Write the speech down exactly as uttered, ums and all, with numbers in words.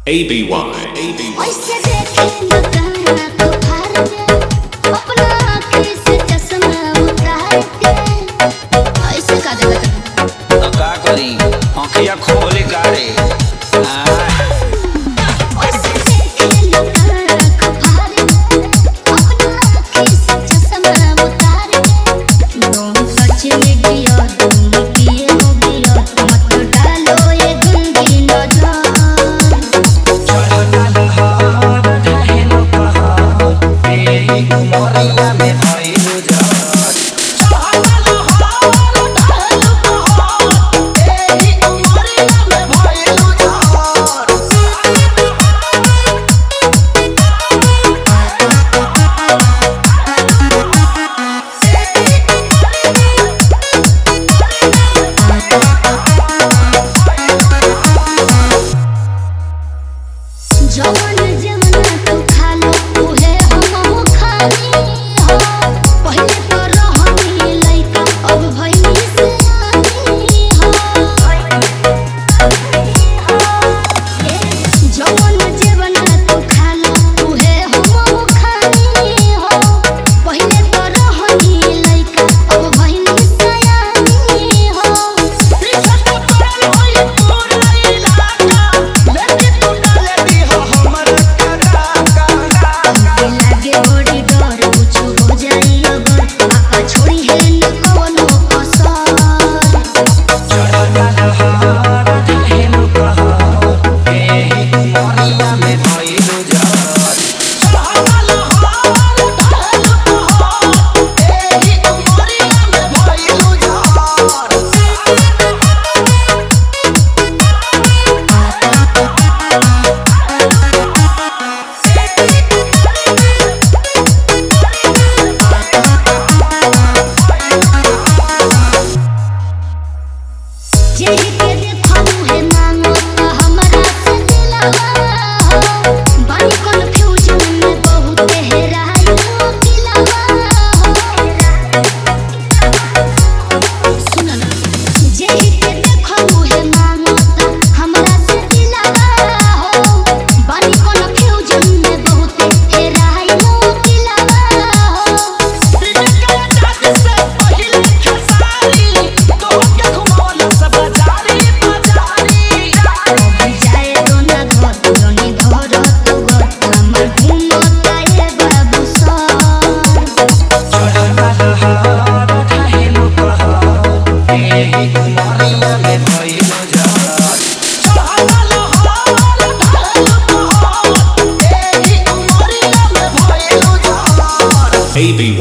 A B Y A B Y ऐसे देखे मकाना को फाड़ दे, अपना आँखी से चश्मा उतार दे। ऐसे का जगह करूं? तो का करी आँखिया खोले कारे ऐसे देखे मकाना को फाड़ दे, अपना आँखी से चश्मा उतार दे। तुम सच में गिया, तुम पिए हो गिया, मत डालो ये गंदी नजर। मोरिया में भइलु जर जवन जमना तू खालो उहे हमहु खानी हो। पहिले तो रहनी लइका, अब भइनी सियानी हो। जवन जमना तू खालो उहे हमहु खानी हो। पहिले तो रहनी लइका, अब भइनी सियानी हो। रिश्ता तो करल होई पूरा इलाका, लेकिन तू डाले दी हो हमर लागे बड़ी डर, कुछ हो जाई अगर आका छोड़ी है न कवनो कसर। मोरिया में भइलु जर जेही के देखलू है मांगो त हमरा से दिलवा हो। बानी कन्फ्यूजन में बहुत हेराइल दिलवा हो। सुन ना, जेही के देखलू है मांगो त हमरा से दिलवा हो। बानी कन्फ्यूजन में बहुत हेराइल दिलवा हो। रिश्ता दाद से पहिले खेसारी, तो के घुमौल सब जारी बाजारी। जाए दो ना घर, जोनी घर तू घर, हमर घुमता ये बाबू सर। मोरिया में भइलु जर A B